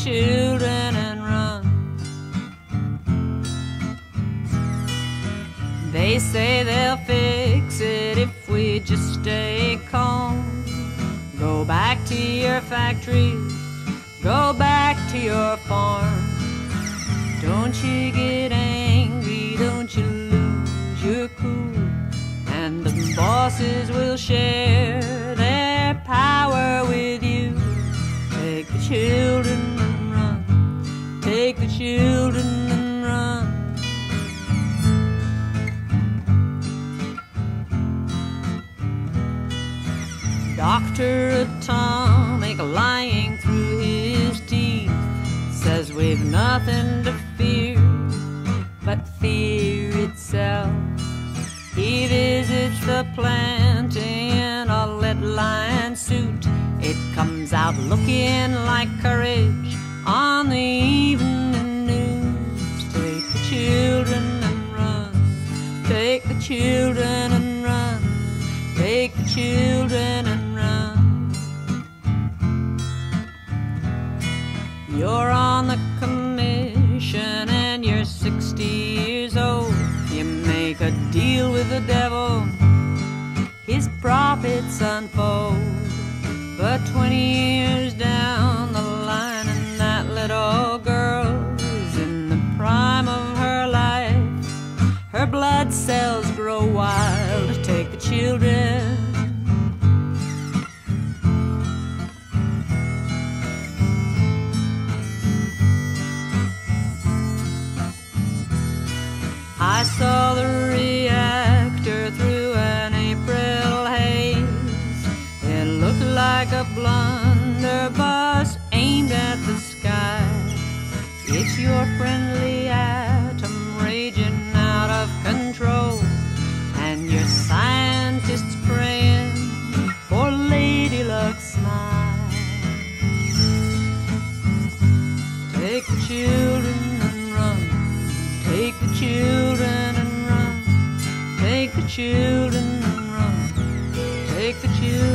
children and run. They say they'll fix it if we just stay calm. Go back to your factories, go back to your farm. Don't you get angry, don't you lose your cool. And the bosses will share their power with you. Take the children and run, take the children and run. Dr. Atomic, lying through his teeth, says we've nothing to fear but fear itself. He visits the plant in a lead-lined suit. It comes out looking like courage on the evening news. Take the children and run, take the children and run, take the children and run. You're on the commission and you're 60 years old. You make a deal with the devil, his profits unfold. But 20 years down the line and that little girl is in the prime of her life. Her blood cells grow wild. Take the children. I saw the reactor through an April haze. It looked like a blunderbuss aimed at the sky. It's your friendly atom raging out of control, and your scientists praying for Lady Luck's smile. Take the children and run, take the children and run, take the children and run, take the children.